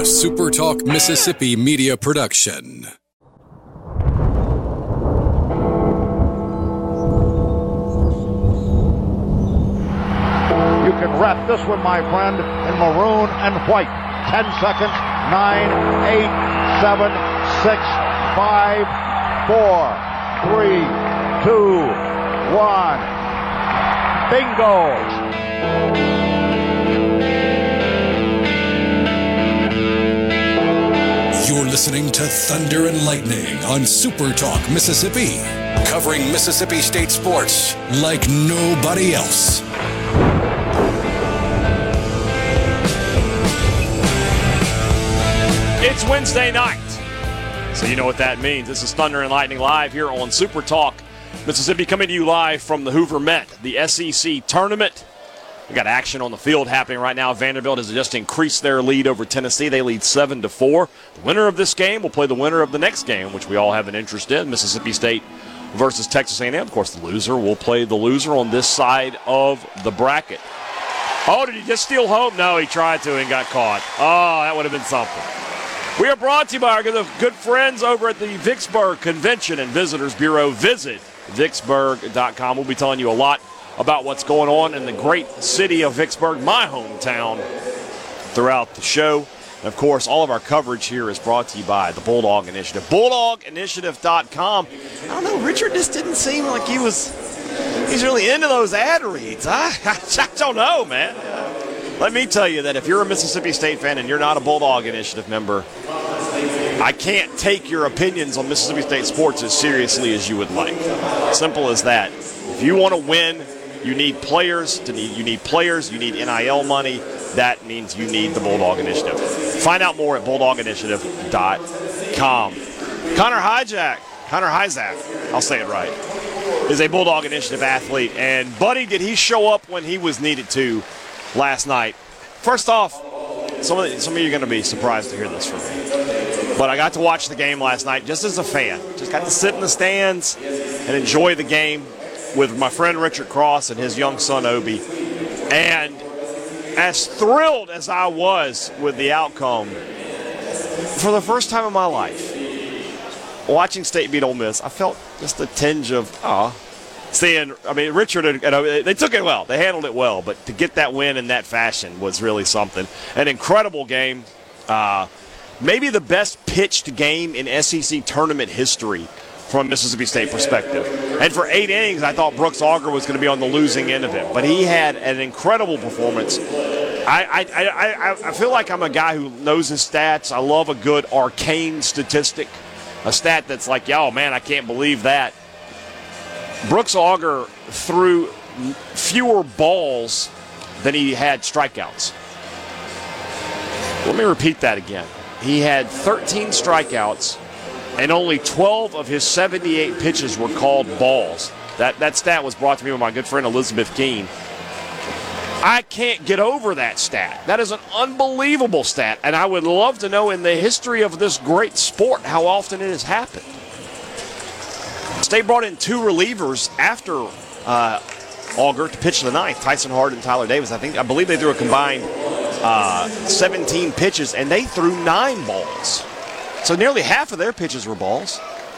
A Super Talk Mississippi media production. You can wrap this one, my friend, in maroon and white. 10 seconds. 9, 8, 7, 6, 5, 4, 3, 2, 1. Bingo! You're listening to Thunder and Lightning on Super Talk Mississippi, covering Mississippi State sports like nobody else. It's Wednesday night, so you know what that means. This is Thunder and Lightning live here on Super Talk Mississippi, coming to you live from the Hoover Met, the SEC tournament. We got action on the field happening right now. Vanderbilt has just increased their lead over Tennessee. They lead 7-4. The winner of this game will play the winner of the next game, which we all have an interest in, Mississippi State versus Texas A&M. Of course, the loser will play the loser on this side of the bracket. Oh, did he just steal home? No, he tried to and got caught. Oh, that would have been something. We are brought to you by our good friends over at the Vicksburg Convention and Visitors Bureau. Visit Vicksburg.com. We'll be telling you a lot about what's going on in the great city of Vicksburg, my hometown, throughout the show. And, of course, all of our coverage here is brought to you by the Bulldog Initiative. BulldogInitiative.com. I don't know, Richard just didn't seem like he's really into those ad reads. I don't know, man. Let me tell you that if you're a Mississippi State fan and you're not a Bulldog Initiative member, I can't take your opinions on Mississippi State sports as seriously as you would like. Simple as that. If you want to win, you need players. You need NIL money. That means you need the Bulldog Initiative. Find out more at BulldogInitiative.com. Connor Hyzak, I'll say it right, is a Bulldog Initiative athlete. And, buddy, did he show up when he was needed to last night? First off, some of you are going to be surprised to hear this from me, but I got to watch the game last night just as a fan. Just got to sit in the stands and enjoy the game with my friend Richard Cross and his young son Obi. And as thrilled as I was with the outcome, for the first time in my life, watching State beat Ole Miss, I felt just a tinge of Richard, they took it well. They handled it well. But to get that win in that fashion was really something. An incredible game. Maybe the best pitched game in SEC tournament history from a Mississippi State perspective. And for 8 innings, I thought Brooks Auger was going to be on the losing end of it. But he had an incredible performance. I feel like I'm a guy who knows his stats. I love a good arcane statistic, a stat that's like, oh, man, I can't believe that. Brooks Auger threw fewer balls than he had strikeouts. Let me repeat that again. He had 13 strikeouts, and only 12 of his 78 pitches were called balls. That stat was brought to me by my good friend Elizabeth Keene. I can't get over that stat. That is an unbelievable stat, and I would love to know in the history of this great sport how often it has happened. State brought in 2 relievers after Auger to pitch the ninth, Tyson Hart and Tyler Davis. I believe they threw a combined 17 pitches, and they threw 9 balls. So nearly half of their pitches were balls.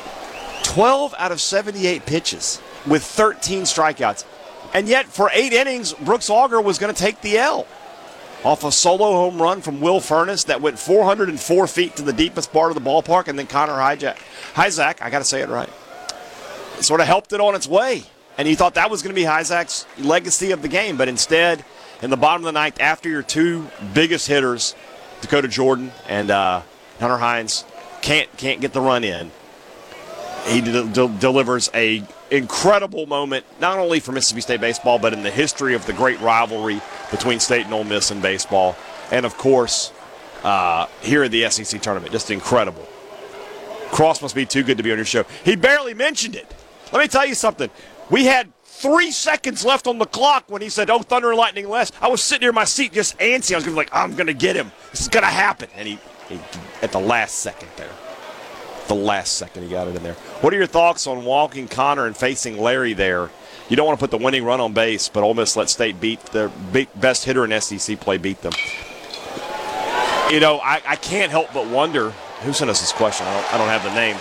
12 out of 78 pitches with 13 strikeouts. And yet, for 8 innings, Brooks Auger was going to take the L off a solo home run from Will Furnace that went 404 feet to the deepest part of the ballpark, and then Connor Hyzak, I got to say it right, sort of helped it on its way. And you thought that was going to be Hyzak's legacy of the game, but instead, in the bottom of the ninth, after your 2 biggest hitters, Dakota Jordan and Hunter Hines, can't get the run in, he delivers a incredible moment, not only for Mississippi State baseball, but in the history of the great rivalry between State and Ole Miss in baseball. And, of course, here at the SEC tournament, just incredible. Cross must be too good to be on your show. He barely mentioned it. Let me tell you something. We had 3 seconds left on the clock when he said, oh, Thunder and Lightning West. I was sitting here in my seat just antsy. I was going to be like, I'm going to get him. This is going to happen. And he at the last second there. The last second he got it in there. What are your thoughts on walking Connor and facing Larry there? You don't want to put the winning run on base, but Ole Miss let State beat their best hitter in SEC play beat them. I can't help but wonder who sent us this question. I don't have the name.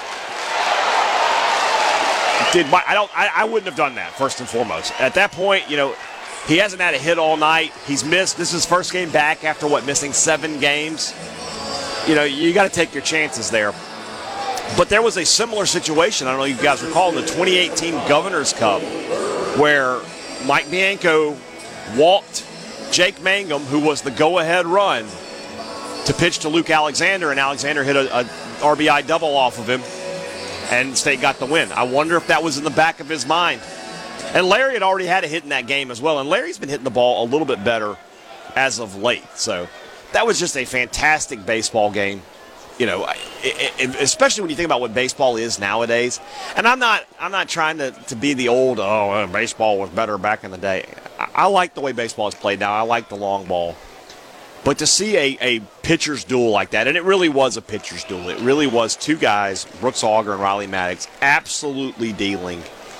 I wouldn't have done that, first and foremost. At that point, he hasn't had a hit all night. He's missed. This is his first game back after, missing 7 games. You got to take your chances there. But there was a similar situation, I don't know if you guys recall, in the 2018 Governor's Cup, where Mike Bianco walked Jake Mangum, who was the go-ahead run, to pitch to Luke Alexander, and Alexander hit a RBI double off of him, and State got the win. I wonder if that was in the back of his mind. And Larry had already had a hit in that game as well, and Larry's been hitting the ball a little bit better as of late. So that was just a fantastic baseball game, especially when you think about what baseball is nowadays. And I'm not trying to be the old, baseball was better back in the day. I like the way baseball is played now. I like the long ball. But to see a pitcher's duel like that, and it really was a pitcher's duel. It really was 2 guys, Brooks Auger and Riley Maddox, absolutely dealing.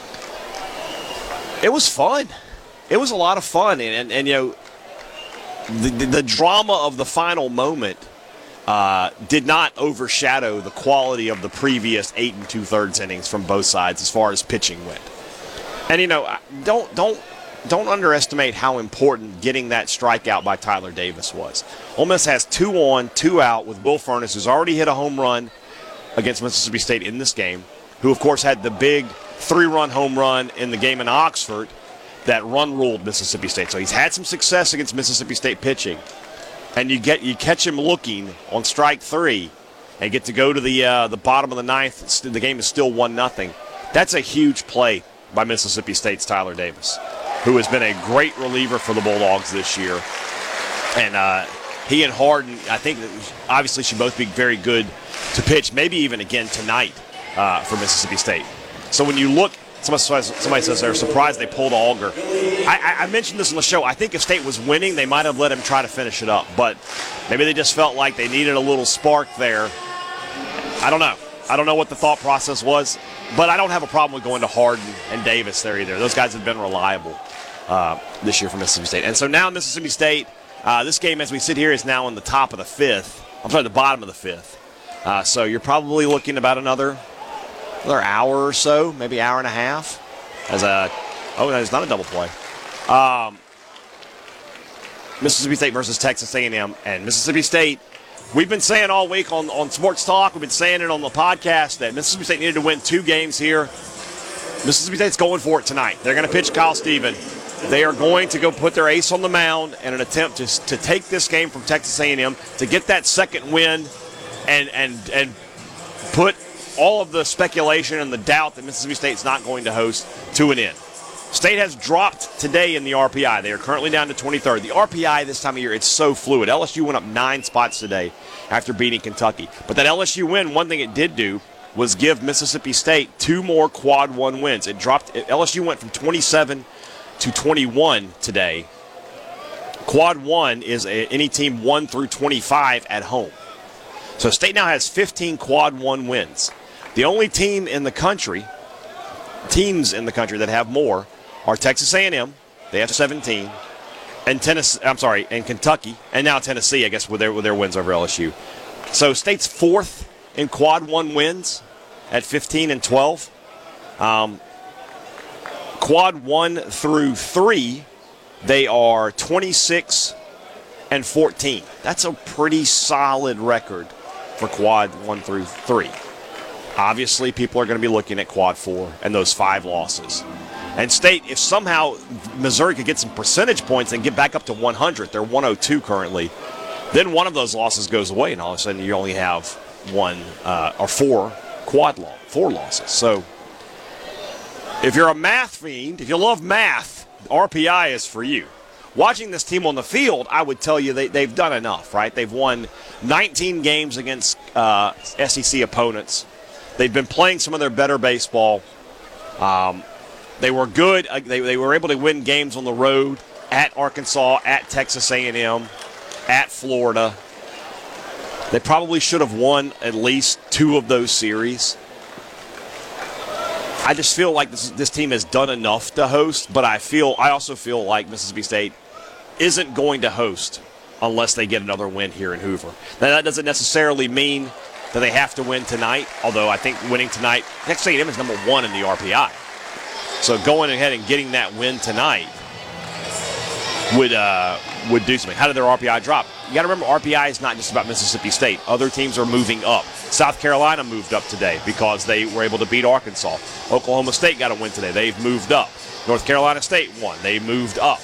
It was fun. It was a lot of fun. And the drama of the final moment did not overshadow the quality of the previous 8 2/3 innings from both sides as far as pitching went. And, don't underestimate how important getting that strikeout by Tyler Davis was. Ole Miss has 2 on, 2 out with Will Furniss, who's already hit a home run against Mississippi State in this game, who, of course, had the big 3-run home run in the game in Oxford that run-ruled Mississippi State. So he's had some success against Mississippi State pitching. And you catch him looking on strike 3 and get to go to the bottom of the 9th. The game is still 1-0. That's a huge play by Mississippi State's Tyler Davis, who has been a great reliever for the Bulldogs this year. And he and Harden, I think, obviously should both be very good to pitch, maybe even again tonight for Mississippi State. So when you look, somebody says they're surprised they pulled Auger. I mentioned this on the show. I think if State was winning, they might have let him try to finish it up. But maybe they just felt like they needed a little spark there. I don't know. I don't know what the thought process was. But I don't have a problem with going to Harden and Davis there either. Those guys have been reliable this year for Mississippi State. And so now Mississippi State, this game as we sit here is now in the top of the 5th. I'm sorry, the bottom of the 5th. So you're probably looking about another hour or so, maybe hour and a half. No, it's not a double play. Mississippi State versus Texas A&M. And Mississippi State, we've been saying all week on Sports Talk, we've been saying it on the podcast, that Mississippi State needed to win 2 games here. Mississippi State's going for it tonight. They're going to pitch Kyle Stephen. They are going to go put their ace on the mound in an attempt to take this game from Texas A&M, to get that second win and put all of the speculation and the doubt that Mississippi State's not going to host to an end. State has dropped today in the RPI. They are currently down to 23rd. The RPI this time of year, it's so fluid. LSU went up 9 spots today after beating Kentucky. But that LSU win, one thing it did do was give Mississippi State 2 more quad 1 wins. LSU went from 27 to 21 today. Quad 1 is any team 1 through 25 at home. So State now has 15 quad 1 wins. The only teams in the country that have more are Texas A&M. They have 17, and Kentucky, and now Tennessee, I guess, with their wins over LSU. So State's 4th in quad 1 wins at 15 and 12. Quad 1 through 3, they are 26 and 14. That's a pretty solid record for quad 1 through 3. Obviously, people are going to be looking at quad 4 and those 5 losses. And State, if somehow Missouri could get some percentage points and get back up to 100, they're 102 currently, then one of those losses goes away, and all of a sudden you only have 4 losses. So if you're a math fiend, if you love math, RPI is for you. Watching this team on the field, I would tell you they've done enough, right? They've won 19 games against SEC opponents. They've been playing some of their better baseball. They were good. They were able to win games on the road at Arkansas, at Texas A&M, at Florida. They probably should have won at least 2 of those series. I just feel like this team has done enough to host, but I also feel like Mississippi State isn't going to host unless they get another win here in Hoover. Now, that doesn't necessarily mean that they have to win tonight, although I think winning tonight, Texas A&M is number 1 in the RPI. So going ahead and getting that win tonight would do something. How did their RPI drop? You got to remember, RPI is not just about Mississippi State. Other teams are moving up. South Carolina moved up today because they were able to beat Arkansas. Oklahoma State got a win today. They've moved up. North Carolina State won. They moved up.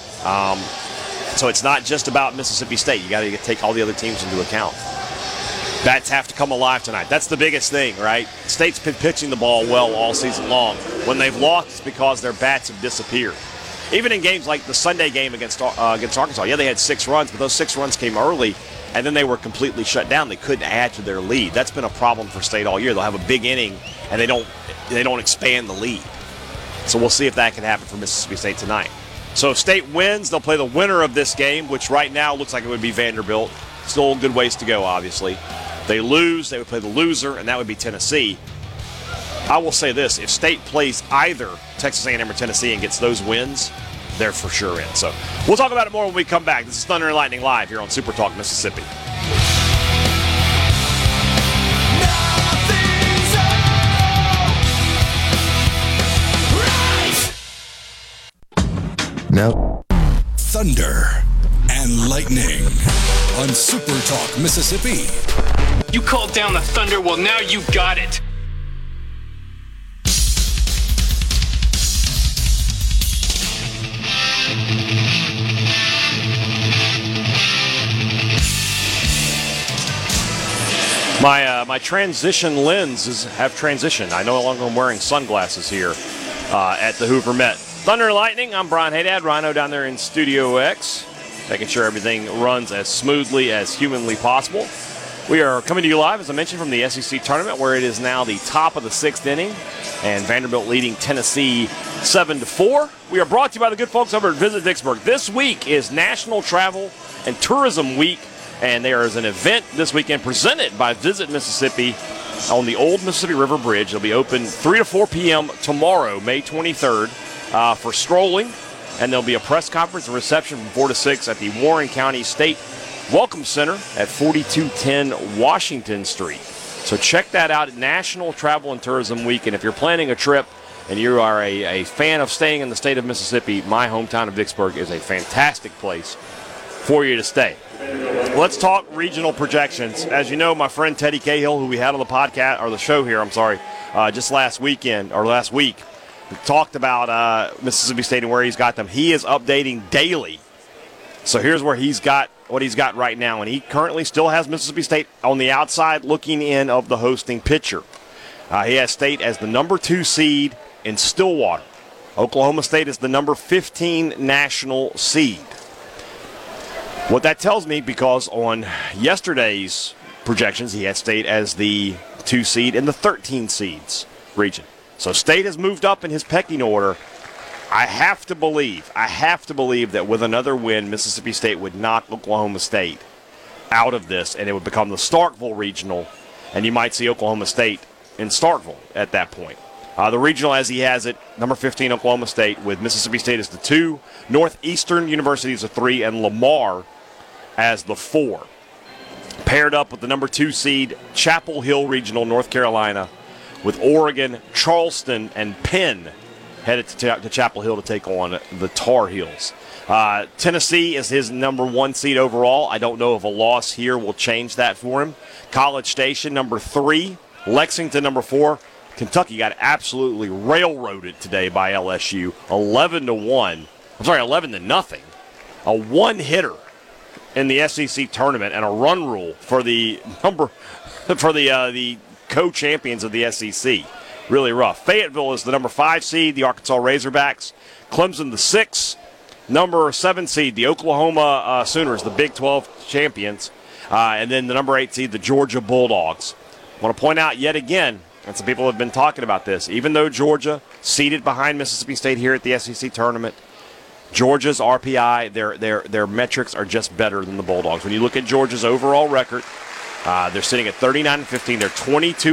So it's not just about Mississippi State. You got to take all the other teams into account. Bats have to come alive tonight. That's the biggest thing, right? State's been pitching the ball well all season long. When they've lost, it's because their bats have disappeared. Even in games like the Sunday game against Arkansas, yeah, they had 6 runs, but those 6 runs came early, and then they were completely shut down. They couldn't add to their lead. That's been a problem for State all year. They'll have a big inning, and they don't expand the lead. So we'll see if that can happen for Mississippi State tonight. So if State wins, they'll play the winner of this game, which right now looks like it would be Vanderbilt. Still a good ways to go, obviously. They lose, they would play the loser, and that would be Tennessee. I will say this, if State plays either Texas A&M or Tennessee and gets those wins, they're for sure in. So we'll talk about it more when we come back. This is Thunder and Lightning Live here on Super Talk Mississippi. Now, Thunder and Lightning on Super Talk Mississippi. You called down the thunder, well now you got it. My transition lenses have transitioned. I no longer am wearing sunglasses here at the Hoover Met. Thunder and Lightning, I'm Brian Haydad, Rhino down there in Studio X, making sure everything runs as smoothly as humanly possible. We are coming to you live, as I mentioned, from the SEC tournament, where it is now the top of the 6th inning, and Vanderbilt leading Tennessee 7-4. We are brought to you by the good folks over at Visit Vicksburg. This week is National Travel and Tourism Week, and there is an event this weekend presented by Visit Mississippi on the Old Mississippi River Bridge. It'll be open 3 to 4 p.m. tomorrow, May 23rd, for strolling, and there'll be a press conference and reception from 4 to 6 at the Warren County State Welcome Center at 4210 Washington Street. So check that out at National Travel and Tourism Week. And if you're planning a trip and you are a fan of staying in the state of Mississippi, my hometown of Vicksburg is a fantastic place for you to stay. Let's talk regional projections. As you know, my friend Teddy Cahill, who we had on the podcast, or the show here, just last week, talked about Mississippi State and where he's got them. He is updating daily. So here's where he's got what he's got right now, and he currently still has Mississippi State on the outside looking in of the hosting picture. He has State as the number 2 seed in Stillwater. Oklahoma State is the number 15 national seed. What that tells me, because on yesterday's projections, he had State as the 2 seed in the 13 seeds region. So State has moved up in his pecking order. I have to believe that with another win, Mississippi State would knock Oklahoma State out of this, and it would become the Starkville Regional, and you might see Oklahoma State in Starkville at that point. The regional, as he has it, number 15 Oklahoma State, with Mississippi State as the 2, Northeastern University as the 3, and Lamar as the 4. Paired up with the number 2 seed Chapel Hill Regional, North Carolina, with Oregon, Charleston, and Penn headed to Chapel Hill to take on the Tar Heels. Tennessee is his number 1 seed overall. I don't know if a loss here will change that for him. College Station, number 3. Lexington, number 4. Kentucky got absolutely railroaded today by LSU, 11-1. I'm sorry, 11-0. A one-hitter in the SEC tournament and a run rule for the co-champions of the SEC. Really rough. Fayetteville is the number 5 seed, the Arkansas Razorbacks. Clemson, the 6. Number 7 seed, the Oklahoma Sooners, the Big 12 champions. And then the number 8 seed, the Georgia Bulldogs. I want to point out yet again, and some people have been talking about this, even though Georgia seated behind Mississippi State here at the SEC tournament, Georgia's RPI, their metrics are just better than the Bulldogs. When you look at Georgia's overall record, they're sitting at 39-15. They're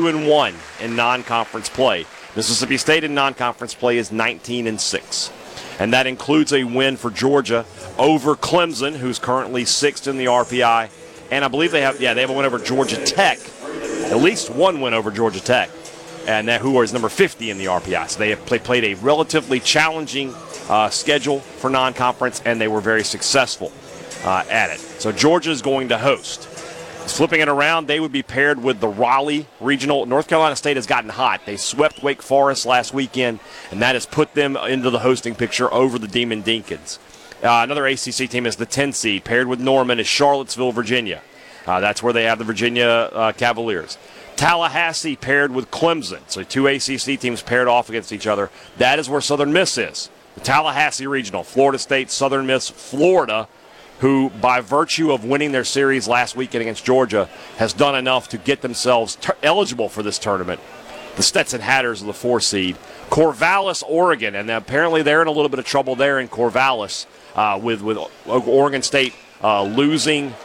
22-1 in non-conference play. Mississippi State in non-conference play is 19-6. and that includes a win for Georgia over Clemson, who's currently 6th in the RPI, and I believe they have a win over Georgia Tech, at least one win over Georgia Tech, and who is number 50 in the RPI. So they played a relatively challenging schedule for non-conference, and they were very successful at it. So Georgia is going to host. Flipping it around, they would be paired with the Raleigh Regional. North Carolina State has gotten hot. They swept Wake Forest last weekend, and that has put them into the hosting picture over the Demon Deacons. Another ACC team is the 10 seed, paired with Norman, is Charlottesville, Virginia. That's where they have the Virginia Cavaliers. Tallahassee paired with Clemson. So two ACC teams paired off against each other. That is where Southern Miss is. The Tallahassee Regional, Florida State, Southern Miss, Florida, who, by virtue of winning their series last weekend against Georgia, has done enough to get themselves eligible for this tournament. The Stetson Hatters are the 4 seed. Corvallis, Oregon, and apparently they're in a little bit of trouble there in Corvallis with Oregon State losing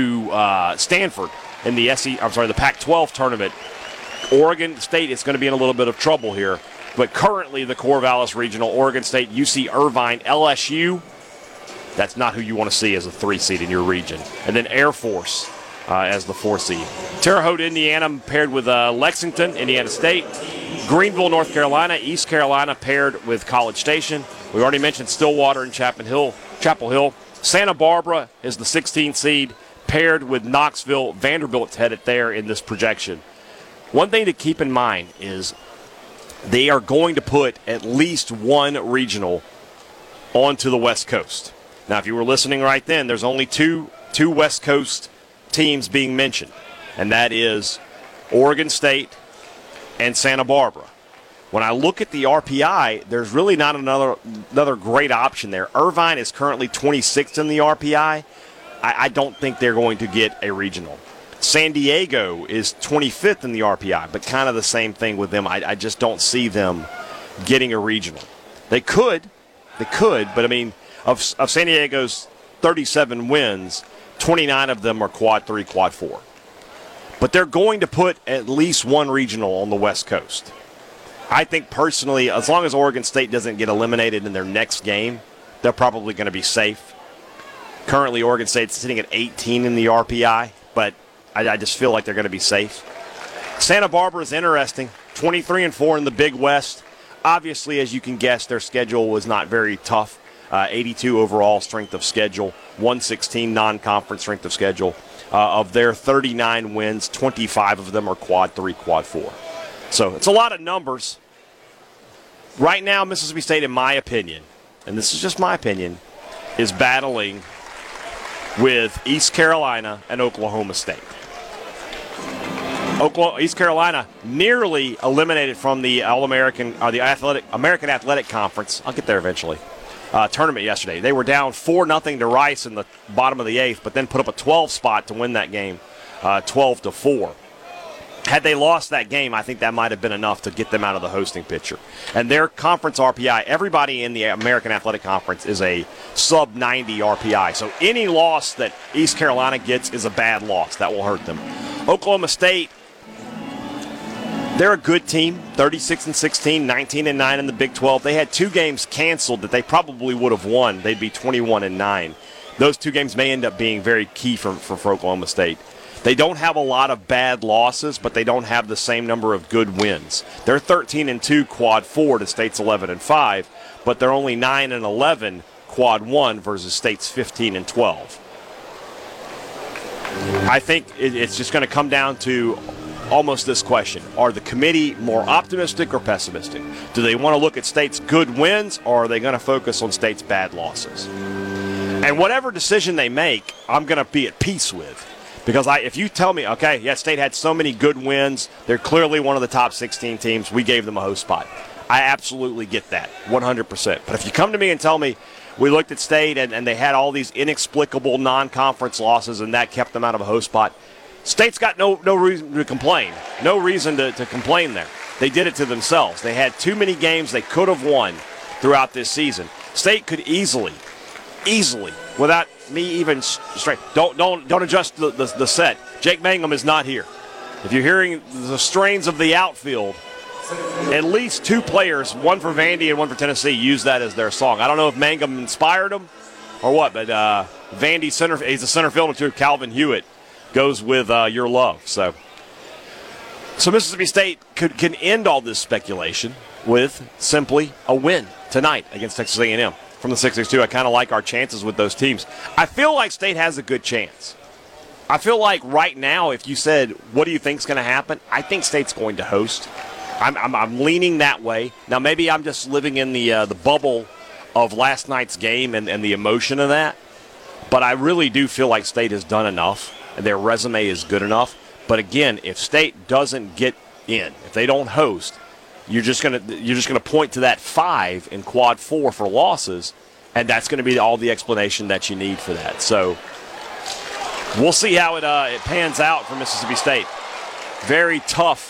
to Stanford in the Pac-12 tournament. Oregon State is going to be in a little bit of trouble here, but currently the Corvallis Regional, Oregon State, UC Irvine, LSU. That's not who you want to see as a 3 seed in your region. And then Air Force as the 4 seed. Terre Haute, Indiana paired with Lexington, Indiana State. Greenville, North Carolina. East Carolina paired with College Station. We already mentioned Stillwater and Chapel Hill. Santa Barbara is the 16 seed, paired with Knoxville. Vanderbilt's headed there in this projection. One thing to keep in mind is they are going to put at least one regional onto the West Coast. Now, if you were listening right then, there's only two West Coast teams being mentioned, and that is Oregon State and Santa Barbara. When I look at the RPI, there's really not another great option there. Irvine is currently 26th in the RPI. I don't think they're going to get a regional. San Diego is 25th in the RPI, but kind of the same thing with them. I just don't see them getting a regional. They could, but I mean, of San Diego's 37 wins, 29 of them are quad 3, quad 4. But they're going to put at least one regional on the West Coast. I think personally, as long as Oregon State doesn't get eliminated in their next game, they're probably going to be safe. Currently, Oregon State's sitting at 18 in the RPI, but I just feel like they're going to be safe. Santa Barbara is interesting, 23-4 in the Big West. Obviously, as you can guess, their schedule was not very tough. 82 overall strength of schedule, 116 non-conference strength of schedule. Of their 39 wins, 25 of them are quad 3, quad 4. So it's a lot of numbers. Right now, Mississippi State, in my opinion, and this is just my opinion, is battling with East Carolina and Oklahoma State. East Carolina nearly eliminated from the All-American, or the American Athletic Conference. I'll get there eventually. Tournament yesterday. They were down 4-0 to Rice in the bottom of the 8th, but then put up a 12 spot to win that game, 12-4. Had they lost that game, I think that might have been enough to get them out of the hosting picture. And their conference RPI, everybody in the American Athletic Conference is a sub-90 RPI. So any loss that East Carolina gets is a bad loss. That will hurt them. Oklahoma State, they're a good team, 36-16, 19-9 in the Big 12. They had 2 games canceled that they probably would have won. They'd be 21-9. Those 2 games may end up being very key for Oklahoma State. They don't have a lot of bad losses, but they don't have the same number of good wins. They're 13-2 quad 4 to State's 11-5, but they're only 9-11 quad 1 versus State's 15-12. I think it's just going to come down to almost this question. Are the committee more optimistic or pessimistic? Do they want to look at State's good wins, or are they going to focus on State's bad losses? And whatever decision they make, I'm going to be at peace with. Because if you tell me, okay, yeah, State had so many good wins, they're clearly one of the top 16 teams, we gave them a host spot. I absolutely get that, 100%. But if you come to me and tell me we looked at State and they had all these inexplicable non-conference losses and that kept them out of a host spot, State's got no reason to complain. No reason to complain there. They did it to themselves. They had too many games they could have won throughout this season. State could easily, without me even straight. Don't adjust the set. Jake Mangum is not here. If you're hearing the strains of the outfield, at least two players, one for Vandy and one for Tennessee, use that as their song. I don't know if Mangum inspired them or what, but Vandy he's a center fielder too. Calvin Hewitt goes with Your Love. So Mississippi State can end all this speculation with simply a win tonight against Texas A&M. From the 6-6-2, I kind of like our chances with those teams. I feel like State has a good chance. I feel like right now, if you said, what do you think is going to happen? I think State's going to host. I'm leaning that way. Now, maybe I'm just living in the bubble of last night's game and the emotion of that. But I really do feel like State has done enough, and their resume is good enough. But again, if State doesn't get in, if they don't host, you're just gonna point to that 5 in quad 4 for losses, and that's going to be all the explanation that you need for that. So we'll see how it pans out for Mississippi State. Very tough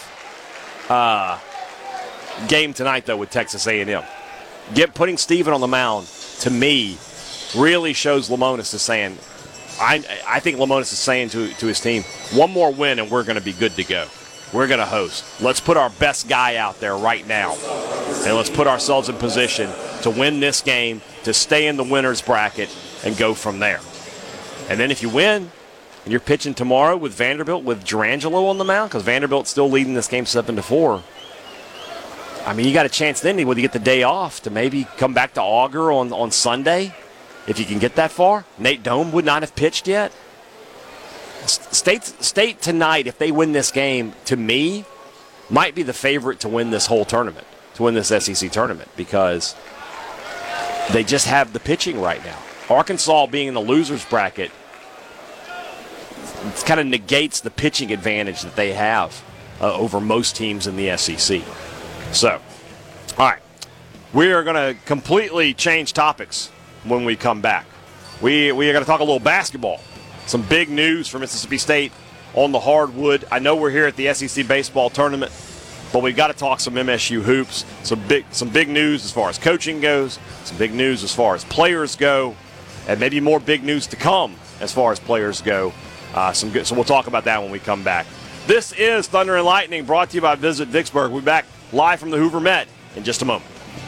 game tonight though with Texas A&M. Putting Steven on the mound to me really shows Lemonis is saying, I think Lemonis is saying to his team, one more win and we're going to be good to go. We're going to host. Let's put our best guy out there right now, and let's put ourselves in position to win this game, to stay in the winner's bracket, and go from there. And then if you win, and you're pitching tomorrow with Vanderbilt with Durangelo on the mound, because Vanderbilt's still leading this game 7-4. I mean, you got a chance then, whether you get the day off, to maybe come back to Augur on Sunday, if you can get that far. Nate Dome would not have pitched yet. State tonight, if they win this game, to me, might be the favorite to win this whole tournament, to win this SEC tournament, because they just have the pitching right now. Arkansas being in the loser's bracket, it kind of negates the pitching advantage that they have over most teams in the SEC. So, all right, we are going to completely change topics when we come back. We are going to talk a little basketball. Some big news for Mississippi State on the hardwood. I know we're here at the SEC baseball tournament, but we've got to talk some MSU hoops. Some big news as far as coaching goes, some big news as far as players go, and maybe more big news to come as far as players go. So we'll talk about that when we come back. This is Thunder and Lightning, brought to you by Visit Vicksburg. We'll be back live from the Hoover Met in just a moment.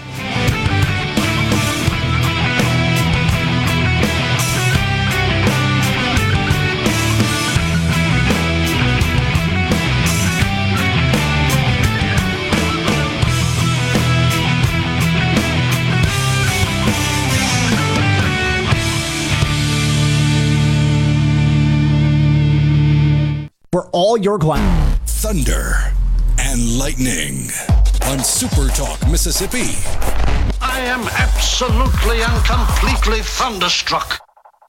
For all your glass. Thunder and Lightning on Super Talk Mississippi. I am absolutely and completely thunderstruck.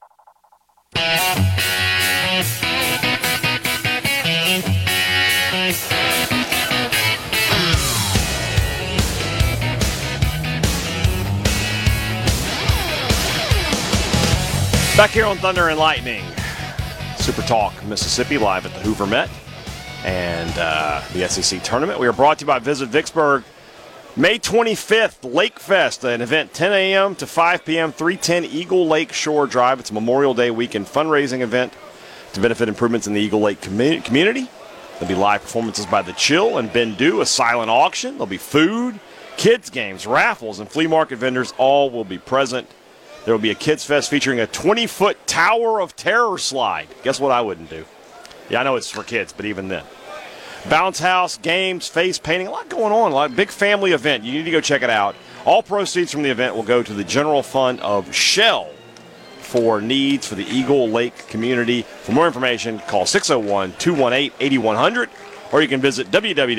Back here on Thunder and Lightning, Super Talk Mississippi, live at the Hoover Met and the SEC tournament. We are brought to you by Visit Vicksburg. May 25th, Lake Fest, an event 10 a.m. to 5 p.m., 310 Eagle Lake Shore Drive. It's a Memorial Day weekend fundraising event to benefit improvements in the Eagle Lake community. There'll be live performances by The Chill and Ben Du, a silent auction. There'll be food, kids games, raffles, and flea market vendors. All will be present. There will be a Kids Fest featuring a 20-foot Tower of Terror slide. Guess what I wouldn't do? Yeah, I know it's for kids, but even then. Bounce house, games, face painting, a lot going on. A lot, big family event. You need to go check it out. All proceeds from the event will go to the general fund of Shell for needs for the Eagle Lake community. For more information, call 601-218-8100, or you can visit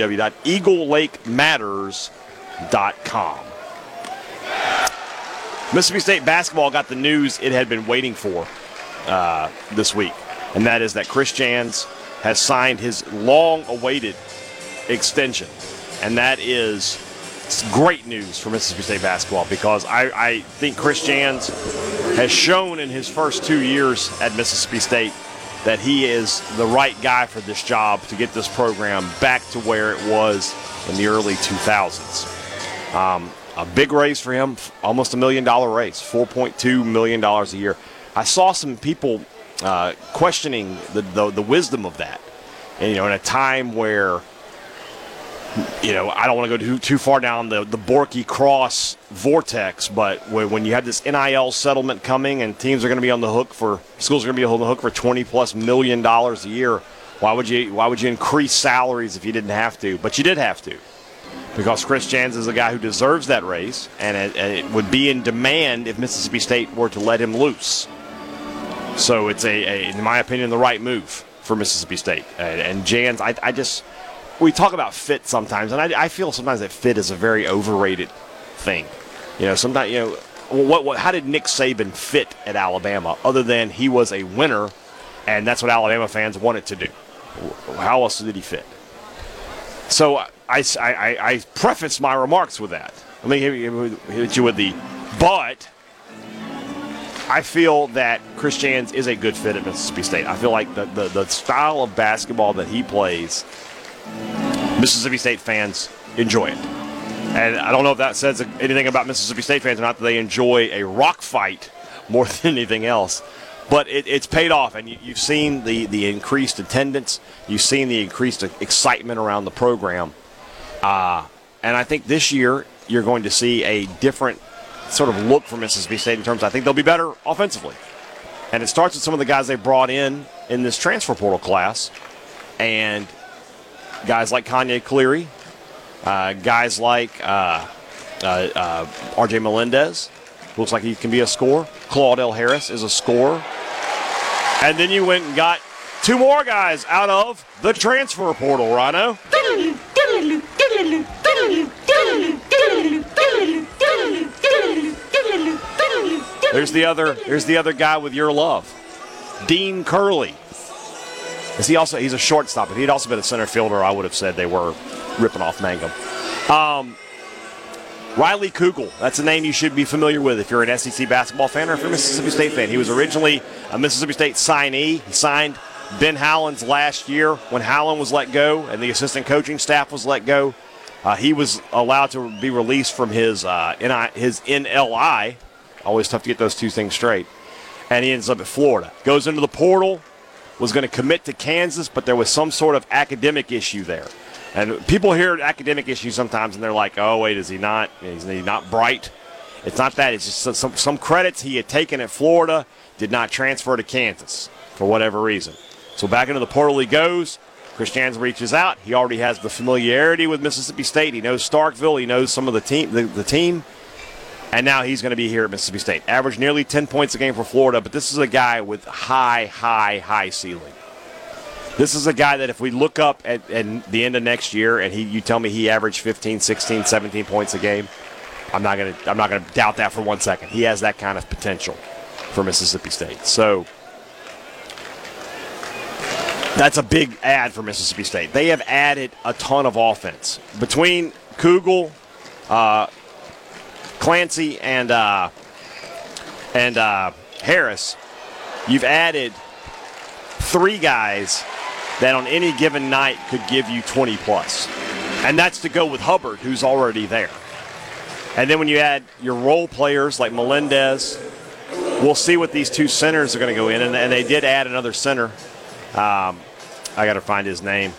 www.eaglelakematters.com. Mississippi State basketball got the news it had been waiting for this week, and that is that Chris Jans has signed his long-awaited extension, and that is great news for Mississippi State basketball, because I think Chris Jans has shown in his first 2 years at Mississippi State that he is the right guy for this job to get this program back to where it was in the early 2000s. A big raise for him, almost $1 million raise, $4.2 million a year. I saw some people questioning the wisdom of that. And, in a time where I don't want to go too far down the Borky Cross vortex, but when you have this NIL settlement coming and teams are going to be on the hook schools are going to be on the hook for $20+ million a year, why would you increase salaries if you didn't have to? But you did have to, because Chris Jans is a guy who deserves that raise, and it would be in demand if Mississippi State were to let him loose. So it's in my opinion, the right move for Mississippi State. And Jans, we talk about fit sometimes, and I feel sometimes that fit is a very overrated thing. Sometimes, how did Nick Saban fit at Alabama other than he was a winner, and that's what Alabama fans wanted to do? How else did he fit? So I preface my remarks with that. Let me hit you with but I feel that Chris Jans is a good fit at Mississippi State. I feel like the style of basketball that he plays, Mississippi State fans enjoy it. And I don't know if that says anything about Mississippi State fans or not, that they enjoy a rock fight more than anything else. But it's paid off, and you've seen the increased attendance. You've seen the increased excitement around the program. And I think this year you're going to see a different sort of look for Mississippi State in terms of, I think they'll be better offensively. And it starts with some of the guys they brought in this transfer portal class. And guys like Kanye Cleary, guys like R.J. Melendez, looks like he can be a scorer. Claudell Harris is a scorer. And then you went and got two more guys out of the transfer portal, Rhino. There's the other guy with your love, Dean Curley. He's a shortstop. If he'd also been a center fielder, I would have said they were ripping off Mangum. Riley Kugel, that's a name you should be familiar with if you're an SEC basketball fan or if you're a Mississippi State fan. He was originally a Mississippi State signee. He signed Ben Howland's last year when Howland was let go and the assistant coaching staff was let go. He was allowed to be released from his NLI. Always tough to get those two things straight. And he ends up at Florida. Goes into the portal, was going to commit to Kansas, but there was some sort of academic issue there. And people hear academic issues sometimes, and they're like, oh, wait, is he not bright? It's not that. It's just some credits he had taken at Florida did not transfer to Kansas for whatever reason. So back into the portal he goes. Chris Jans reaches out. He already has the familiarity with Mississippi State. He knows Starkville. He knows some of the team. And now he's going to be here at Mississippi State. Averaged nearly 10 points a game for Florida, but this is a guy with high ceiling. This is a guy that if we look up at the end of next year and you tell me he averaged 15, 16, 17 points a game, I'm not going to doubt that for 1 second. He has that kind of potential for Mississippi State. So that's a big add for Mississippi State. They have added a ton of offense. Between Kugel, Clancy, and Harris, you've added three guys that on any given night could give you 20 plus. And that's to go with Hubbard, who's already there. And then when you add your role players like Melendez, we'll see what these two centers are going to go in. And they did add another center. I got to find his name.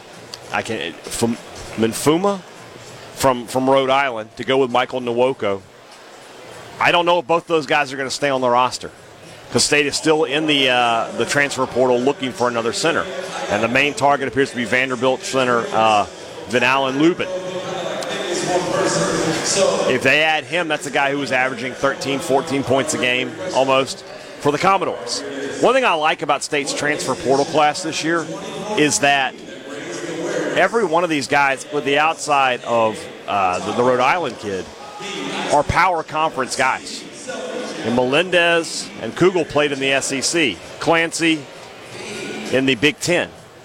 Minfuma from Rhode Island to go with Michael Nwoko. I don't know if both those guys are going to stay on the roster, because State is still in the transfer portal looking for another center. And the main target appears to be Vanderbilt center Van-Allen Lubin. If they add him, that's a guy who was averaging 13, 14 points a game almost for the Commodores. One thing I like about State's transfer portal class this year is that every one of these guys, with the outside of the Rhode Island kid, are power conference guys. And Melendez and Kugel played in the SEC. Clancy in the Big Ten.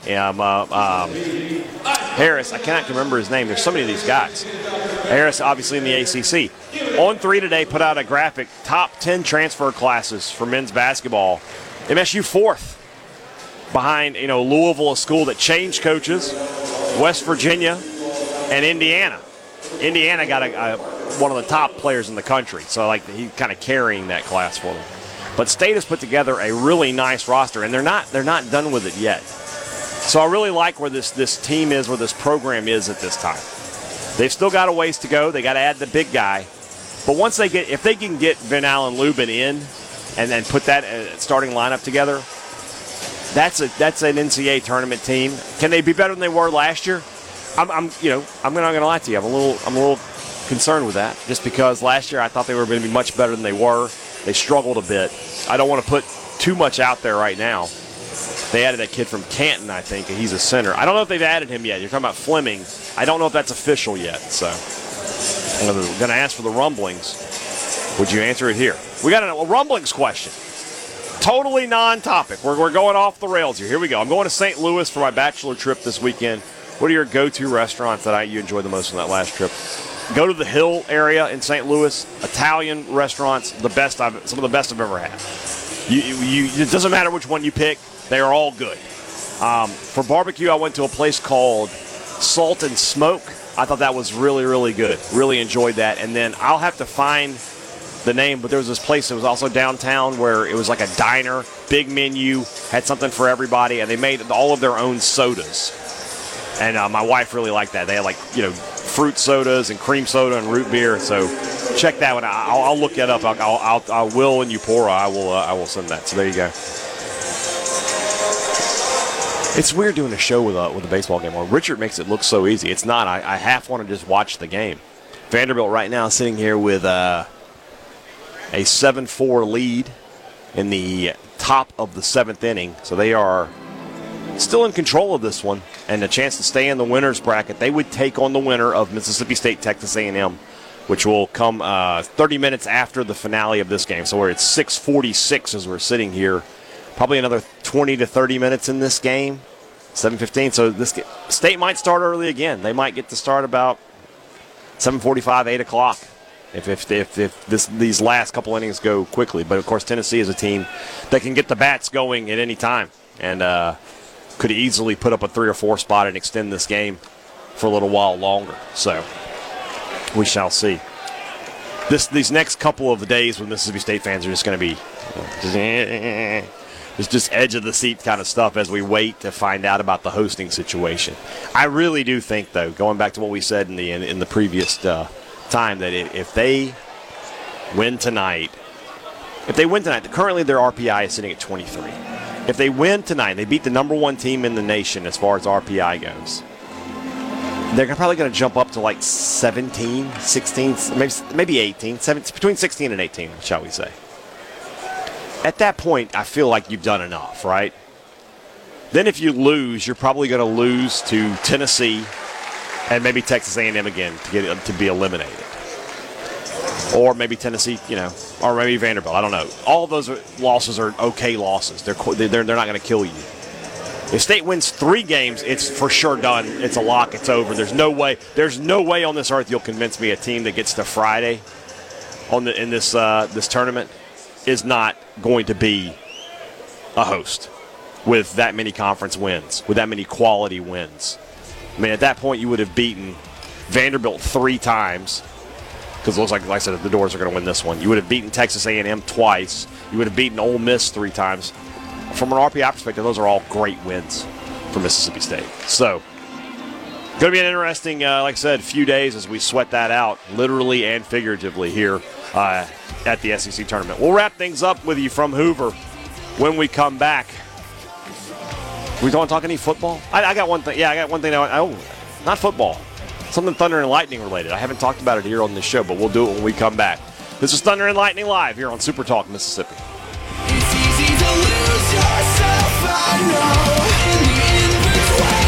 Harris, I cannot remember his name. There's so many of these guys. Harris, obviously, in the ACC. On3 today put out a graphic, top 10 transfer classes for men's basketball. MSU fourth behind, Louisville, a school that changed coaches, West Virginia, and Indiana. Indiana got one of the top players in the country, so he's kind of carrying that class for them. But State has put together a really nice roster, and they're not done with it yet. So I really like where this team is, where this program is at this time. They've still got a ways to go. They got to add the big guy. But if they can get Van Allen Lubin in and then put that starting lineup together, that's an NCAA tournament team. Can they be better than they were last year? I'm not going to lie to you. I'm a little concerned with that, just because last year I thought they were going to be much better than they were. They struggled a bit. I don't want to put too much out there right now. They added that kid from Canton, I think, and he's a center. I don't know if they've added him yet. You're talking about Fleming. I don't know if that's official yet. So I'm going to ask for the rumblings. Would you answer it here? We got a rumblings question. Totally non-topic. We're going off the rails here. Here we go. I'm going to St. Louis for my bachelor trip this weekend. What are your go-to restaurants that you enjoyed the most on that last trip? Go to the Hill area in St. Louis. Italian restaurants, some of the best I've ever had. It doesn't matter which one you pick. They are all good. For barbecue, I went to a place called Salt and Smoke. I thought that was really, really good. Really enjoyed that. And then I'll have to find the name, but there was this place that was also downtown where it was like a diner, big menu, had something for everybody, and they made all of their own sodas. And my wife really liked that. They had fruit sodas and cream soda and root beer. So check that one out. I'll look that up. I will in Eupora. I will send that. So there you go. It's weird doing a show with a baseball game. Well, Richard makes it look so easy. It's not. I half want to just watch the game. Vanderbilt right now sitting here with a 7-4 lead in the top of the 7th inning. So they are still in control of this one and a chance to stay in the winner's bracket. They would take on the winner of Mississippi State, Texas A&M, which will come 30 minutes after the finale of this game. So we're at 6:46 as we're sitting here. Probably another 20 to 30 minutes in this game, 7:15. So this State might start early again. They might get to start about 7:45, 8 o'clock if these last couple innings go quickly. But, of course, Tennessee is a team that can get the bats going at any time and could easily put up a 3 or 4 spot and extend this game for a little while longer. So we shall see. These next couple of days with Mississippi State fans are just going to be it's just edge of the seat kind of stuff as we wait to find out about the hosting situation. I really do think, though, going back to what we said in the previous time, that if they win tonight, currently their RPI is sitting at 23. If they win tonight, they beat the number 1 team in the nation as far as RPI goes. They're probably going to jump up to like 17, 16, maybe 18, between 16 and 18, shall we say. At that point, I feel like you've done enough, right? Then if you lose, you're probably going to lose to Tennessee and maybe Texas A&M again to be eliminated. Or maybe Tennessee, or maybe Vanderbilt. I don't know. All of those losses are okay losses. They're not going to kill you. If State wins 3 games, it's for sure done. It's a lock. It's over. There's no way on this earth you'll convince me a team that gets to Friday in this tournament is not going to be a host with that many conference wins, with that many quality wins. I mean, at that point, you would have beaten Vanderbilt 3 times, because it looks like I said, the Doors are going to win this one. You would have beaten Texas A&M twice. You would have beaten Ole Miss 3 times. From an RPI perspective, those are all great wins for Mississippi State. So, going to be an interesting, like I said, few days as we sweat that out, literally and figuratively here at the SEC tournament. We'll wrap things up with you from Hoover when we come back. We don't talk any football? I got one thing. Yeah, I got one thing. Not football. Something Thunder and Lightning related. I haven't talked about it here on this show, but we'll do it when we come back. This is Thunder and Lightning Live here on Super Talk Mississippi. It's easy to lose yourself, I know, in the in-between.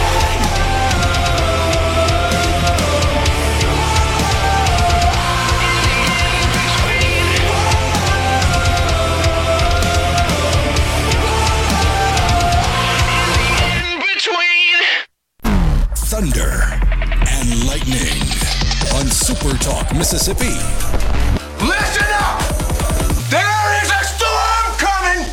Thunder and Lightning on Super Talk Mississippi. Listen up! There is a storm coming!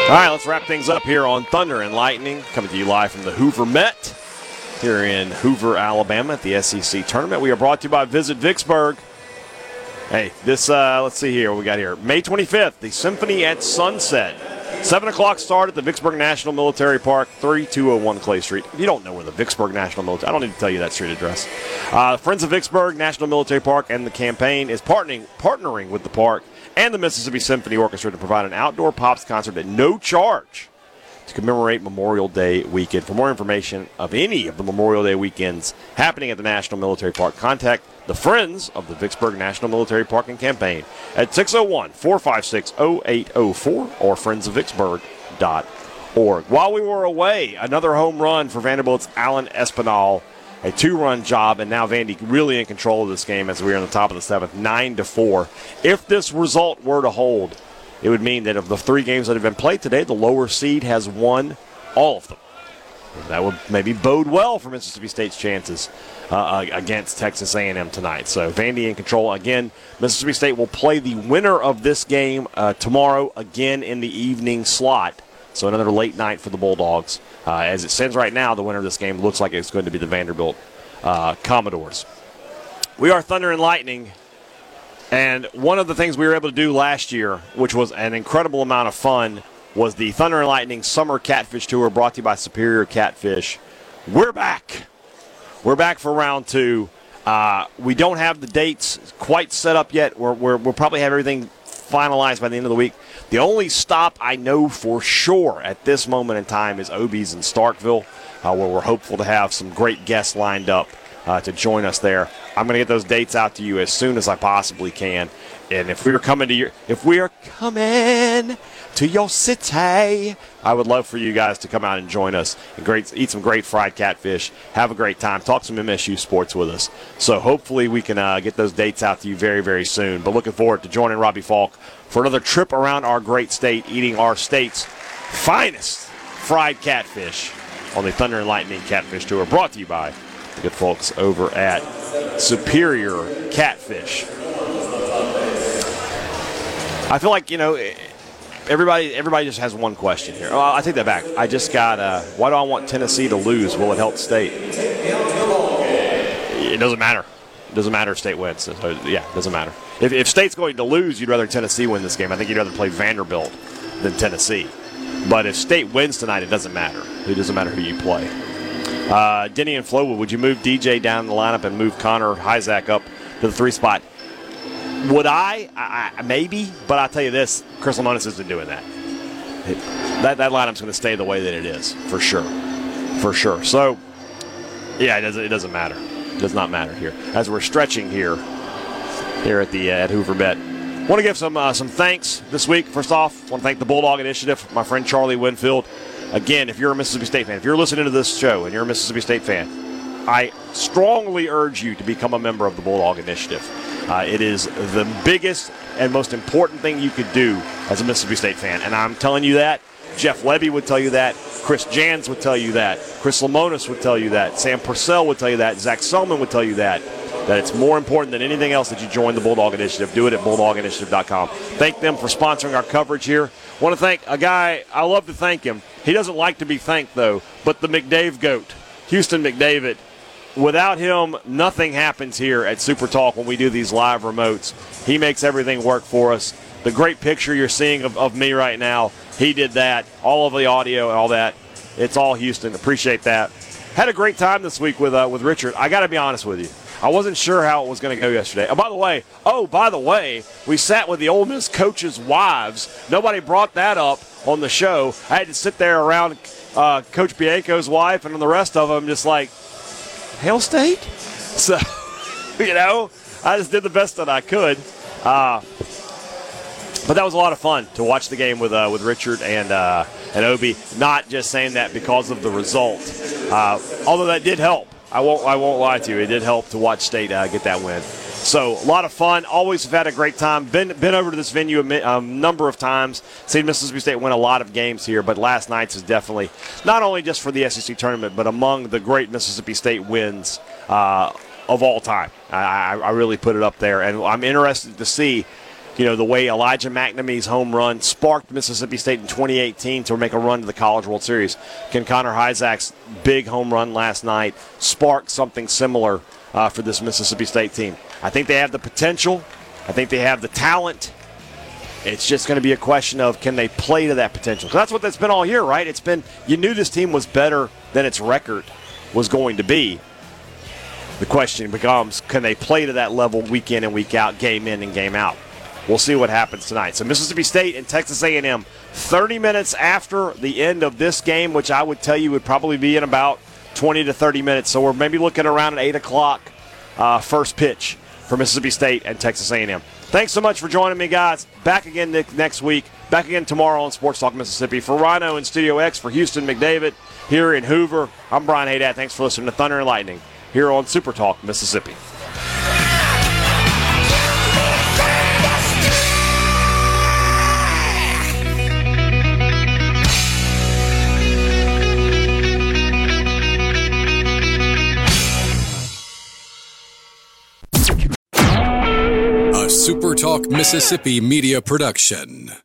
All right, let's wrap things up here on Thunder and Lightning, coming to you live from the Hoover Met here in Hoover, Alabama at the SEC tournament. We are brought to you by Visit Vicksburg. Hey, this, let's see here what we got here. May 25th, the Symphony at Sunset. 7 o'clock start at the Vicksburg National Military Park, 3201 Clay Street. If you don't know where the Vicksburg National Military, I don't need to tell you that street address. Friends of Vicksburg National Military Park and the campaign is partnering with the park and the Mississippi Symphony Orchestra to provide an outdoor pops concert at no charge to commemorate Memorial Day weekend. For more information of any of the Memorial Day weekends happening at the National Military Park, contact the Friends of the Vicksburg National Military Park and Campaign at 601-456-0804 or friendsofvicksburg.org. While we were away, another home run for Vanderbilt's Alan Espinal, a 2-run job, and now Vandy really in control of this game as we are in the top of the 7th, 9-4. If this result were to hold, it would mean that of the 3 games that have been played today, the lower seed has won all of them. That would maybe bode well for Mississippi State's chances against Texas A&M tonight. So Vandy in control again. Mississippi State will play the winner of this game tomorrow again in the evening slot. So another late night for the Bulldogs. As it stands right now, the winner of this game looks like it's going to be the Vanderbilt Commodores. We are Thunder and Lightning. And one of the things we were able to do last year, which was an incredible amount of fun, was the Thunder and Lightning Summer Catfish Tour brought to you by Superior Catfish. We're back. We're back for round 2. We don't have the dates quite set up yet. We'll probably have everything finalized by the end of the week. The only stop I know for sure at this moment in time is Obie's in Starkville, where we're hopeful to have some great guests lined up to join us there. I'm going to get those dates out to you as soon as I possibly can. And if we are coming to your city, I would love for you guys to come out and join us and eat some great fried catfish, have a great time, talk some MSU sports with us. So hopefully we can get those dates out to you very, very soon. But looking forward to joining Robbie Falk for another trip around our great state, eating our state's finest fried catfish on the Thunder and Lightning Catfish Tour, brought to you by the good folks over at Superior Catfish. I feel like, everybody just has one question here. I take that back. I just got, why do I want Tennessee to lose? Will it help State? It doesn't matter. It doesn't matter if State wins. So, yeah, it doesn't matter. If State's going to lose, you'd rather Tennessee win this game. I think you'd rather play Vanderbilt than Tennessee. But if State wins tonight, it doesn't matter. It doesn't matter who you play. Denny and Flowood, would you move DJ down the lineup and move Connor Hyzak up to the 3 spot? Would I? Maybe, but I'll tell you this, Chris Lemonis isn't doing that. That lineup's going to stay the way that it is, for sure. For sure. So, yeah, it doesn't matter. It does not matter here. As we're stretching here at Hoover Bet. Want to give some thanks this week. First off, want to thank the Bulldog Initiative, my friend Charlie Winfield. Again, if you're a Mississippi State fan, if you're listening to this show and you're a Mississippi State fan, I strongly urge you to become a member of the Bulldog Initiative. It is the biggest and most important thing you could do as a Mississippi State fan. And I'm telling you that. Jeff Levy would tell you that. Chris Jans would tell you that. Chris Lemonis would tell you that. Sam Purcell would tell you that. Zach Selman would tell you that. That it's more important than anything else that you join the Bulldog Initiative. Do it at bulldoginitiative.com. Thank them for sponsoring our coverage here. Want to thank a guy, I love to thank him. He doesn't like to be thanked, though, but the McDave GOAT, Houston McDavid. Without him, nothing happens here at Super Talk when we do these live remotes. He makes everything work for us. The great picture you're seeing of me right now, he did that. All of the audio and all that. It's all Houston. Appreciate that. Had a great time this week with Richard. I got to be honest with you. I wasn't sure how it was going to go yesterday. By the way, we sat with the Ole Miss coaches' wives. Nobody brought that up on the show. I had to sit there around Coach Bianco's wife and the rest of them just like, Hail State? So, I just did the best that I could. But that was a lot of fun to watch the game with Richard and Obi. Not just saying that because of the result, although that did help. I won't lie to you. It did help to watch State get that win. So a lot of fun. Always have had a great time. Been over to this venue a number of times. Seen Mississippi State win a lot of games here, but last night's is definitely not only just for the SEC tournament, but among the great Mississippi State wins of all time. I really put it up there, and I'm interested to see the way Elijah McNamee's home run sparked Mississippi State in 2018 to make a run to the College World Series. Can Connor Hyzak's big home run last night spark something similar for this Mississippi State team? I think they have the potential. I think they have the talent. It's just going to be a question of can they play to that potential. So that's what that's been all year, right? It's been, you knew this team was better than its record was going to be. The question becomes, can they play to that level week in and week out, game in and game out? We'll see what happens tonight. So Mississippi State and Texas A&M, 30 minutes after the end of this game, which I would tell you would probably be in about 20 to 30 minutes. So we're maybe looking around at 8 o'clock first pitch for Mississippi State and Texas A&M. Thanks so much for joining me, guys. Back again next week. Back again tomorrow on Sports Talk Mississippi. For Rhino in Studio X, for Houston McDavid here in Hoover, I'm Brian Haydad. Thanks for listening to Thunder and Lightning here on Super Talk Mississippi. A Super Talk Mississippi media production.